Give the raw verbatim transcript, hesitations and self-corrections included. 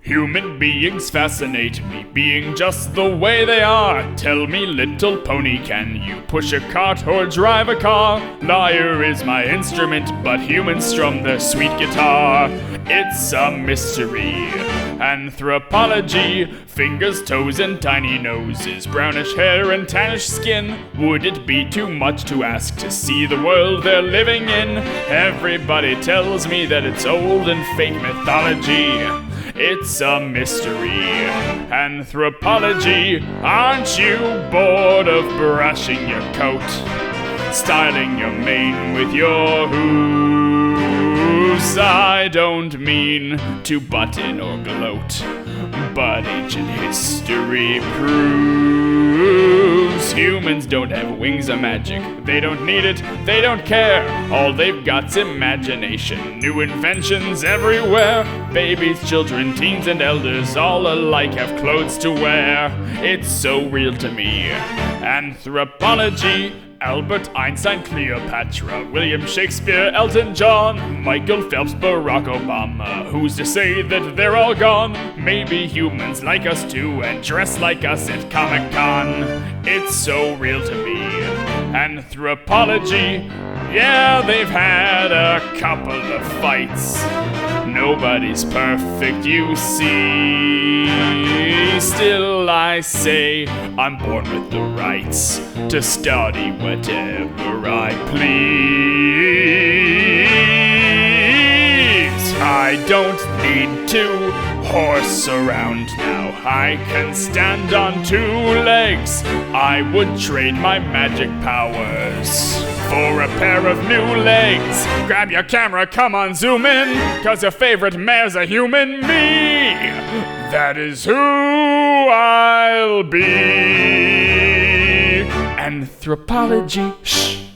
Human beings fascinate me, being just the way they are. Tell me, little pony, can you push a cart or drive a car? Lyre is my instrument, but humans strum their sweet guitar. It's a mystery. Anthropology, fingers, toes, and tiny noses, brownish hair and tannish skin. Would it be too much to ask to see the world they're living in? Everybody tells me that it's old and fake mythology. It's a mystery. Anthropology, aren't you bored of brushing your coat, styling your mane with your hooves? I don't mean to butt in or gloat, but ancient history proves humans don't have wings or magic. They don't need it, they don't care. All they've got's imagination. New inventions everywhere. Babies, children, teens, and elders all alike have clothes to wear. It's so real to me. Anthropology, Albert Einstein, Cleopatra, William Shakespeare, Elton John, Michael Phelps, Barack Obama. Who's to say that they're all gone? Maybe humans like us too and dress like us at Comic-Con. It's so real to me. Anthropology, yeah, they've had a couple of fights. Nobody's perfect, you see. Still I say I'm born with the rights to study whatever I please. I don't need to horse around now. I can stand on two legs. I would trade my magic powers for a pair of new legs. Grab your camera, come on, zoom in, 'cause your favorite mare's a human, me. That is who I'll be. Anthropology, shh.